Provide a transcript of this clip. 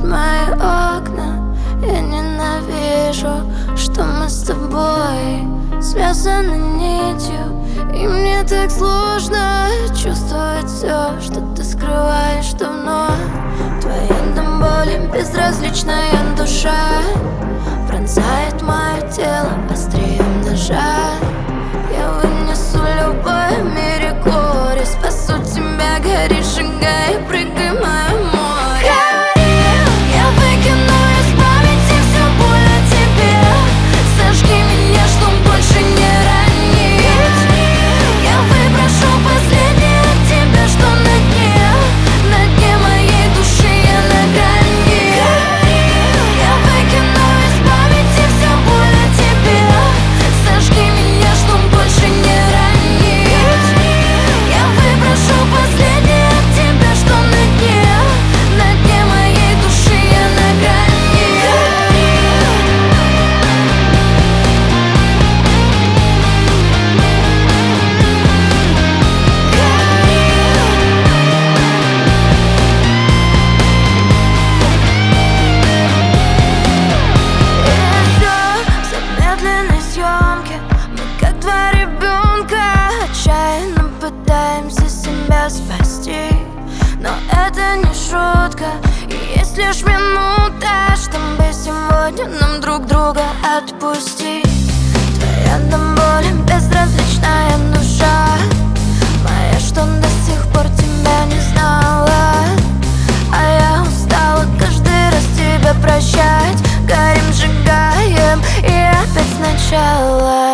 мои окна. Я ненавижу, что мы с тобой связаны нитью, и мне так сложно чувствовать все, что ты скрываешь давно. Твоя до боли безразличная душа пронзает мое тело острием ножа. Я вынесу любое в мире горе, спасу тебя, гори, шагай, прыгай в мое море. Я выкину из памяти всю боль о тебе. Сожги меня, чтоб больше не ранить. Я выброшу последнее от тебя, что на дне моей души я на грани. Я выкину из памяти всю боль о тебе. Сожги меня, чтоб больше не ранить. Я выброшу последнее от тебя, что на дне моей души я на грани. Замедленной съемки мы как два ребенка отчаянно пытаемся себя спасти. Но это не шутка, и есть лишь минута, чтобы сегодня нам друг друга отпустить. Твоя до боли безразличная душа моя, что до сих пор тебя не знала. А я устала каждый раз тебя прощать. Горим, сжигаем и опять сначала.